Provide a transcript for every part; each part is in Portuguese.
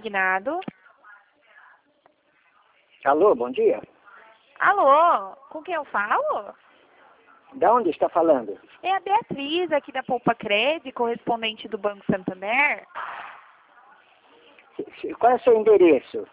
Indignado. Alô, bom dia. Alô, com quem eu falo? Da onde está falando? É a Beatriz, aqui da Poupa Cred, correspondente do Banco Santander. Qual é o seu endereço?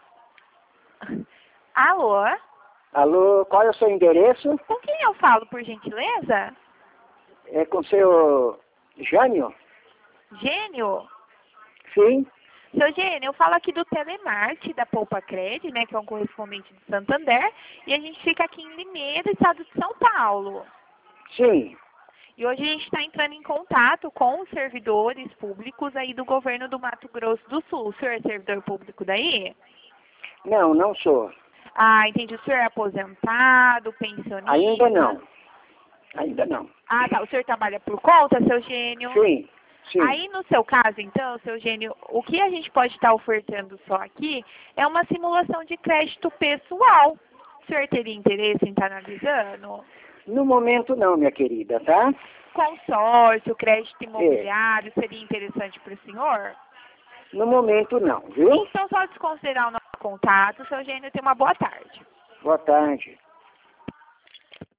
Alô, Alô, qual é o seu endereço? com quem eu falo, por gentileza? É com o seu Jânio? Gênio? Sim. Seu Gênio, eu falo aqui do Telemarte, da Poupa Cred, né, que é um correspondente de Santander, e a gente fica aqui em Limeira, estado de São Paulo. Sim. E hoje a gente está entrando em contato com os servidores públicos aí do governo do Mato Grosso do Sul. O senhor é servidor público daí? Não, não sou. Ah, entendi. O senhor é aposentado, pensionista? Ainda não. Ainda não. Ah, tá. O senhor trabalha por conta, seu Gênio? Sim, sim. Aí, no seu caso, então, seu Gênio, o que a gente pode estar ofertando só aqui é uma simulação de crédito pessoal. O senhor teria interesse em estar analisando? No momento não, minha querida, tá? Consórcio, crédito imobiliário, seria interessante para o senhor? No momento não, viu? Então, só desconsiderar o nosso contato, seu Gênio, tenha uma boa tarde. Boa tarde.